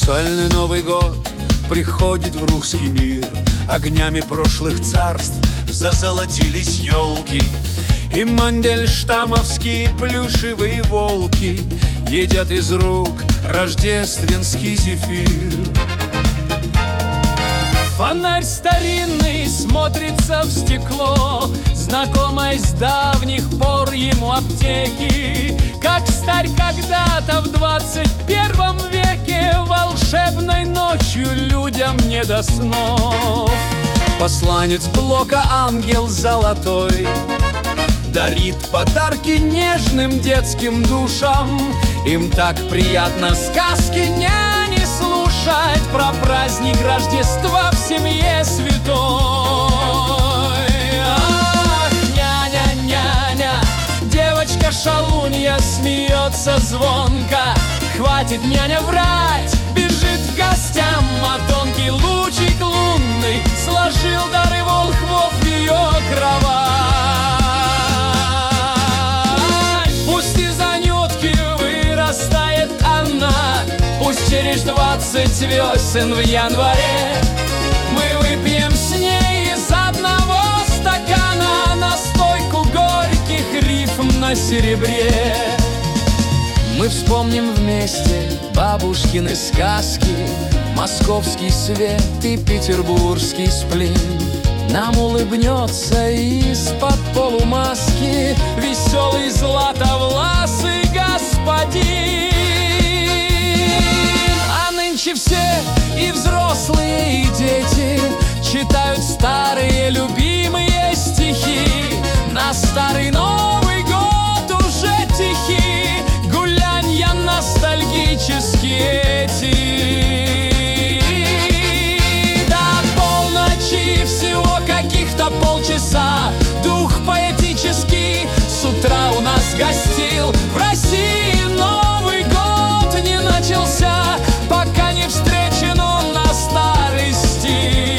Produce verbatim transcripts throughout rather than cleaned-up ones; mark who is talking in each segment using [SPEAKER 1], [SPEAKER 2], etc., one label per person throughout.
[SPEAKER 1] Сальный Новый год приходит в русский мир. Огнями прошлых царств зазолотились елки, и мандельштамовские плюшевые волки едят из рук рождественский зефир.
[SPEAKER 2] Фонарь старинный смотрится в стекло, знакомой с давних пор ему аптеки. Как старь когда-то в двадцать первом веке, волшебной ночью людям не до снов.
[SPEAKER 1] Посланец Блока, ангел золотой, дарит подарки нежным детским душам. Им так приятно сказки няни слушать про праздник Рождества в семье святой. Ах, няня, няня, девочка шалунья смеется звонко. Хватит, няня, врать, бежит к гостям, а тонкий лучик лунный сложил дары волхвов в ее кровать. Пусть из анютки вырастает она, пусть через двадцать весен в январе мы выпьем с ней из одного стакана настойку горьких рифм на серебре. Мы вспомним вместе бабушкины сказки, московский свет и петербургский сплин. Нам улыбнется из-под полумаски веселый златовласый господин. А нынче все, и взрослые, и дети, читают старые любимые стихи. На старый Новый год уже тихи гулянья ностальгические эти. До полночи всего каких-то полчаса дух поэтический с утра у нас гостил. В России Новый год не начался, пока не встречен он на старости.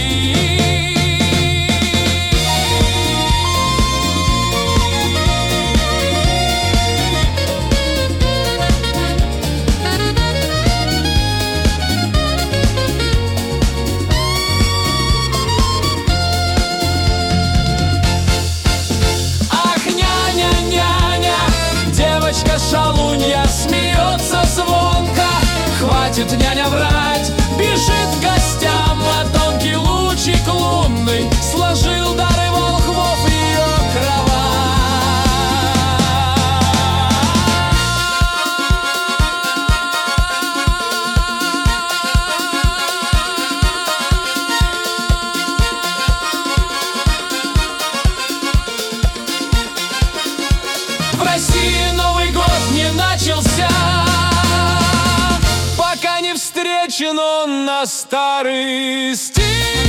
[SPEAKER 1] Шалунья смеется звонко. Хватит, няня, врать, бежит к гостям, а тонкий лучик лунный сложил дары волхвов в ее кровать. В России Новый год не начался, пока не встречен он на старости.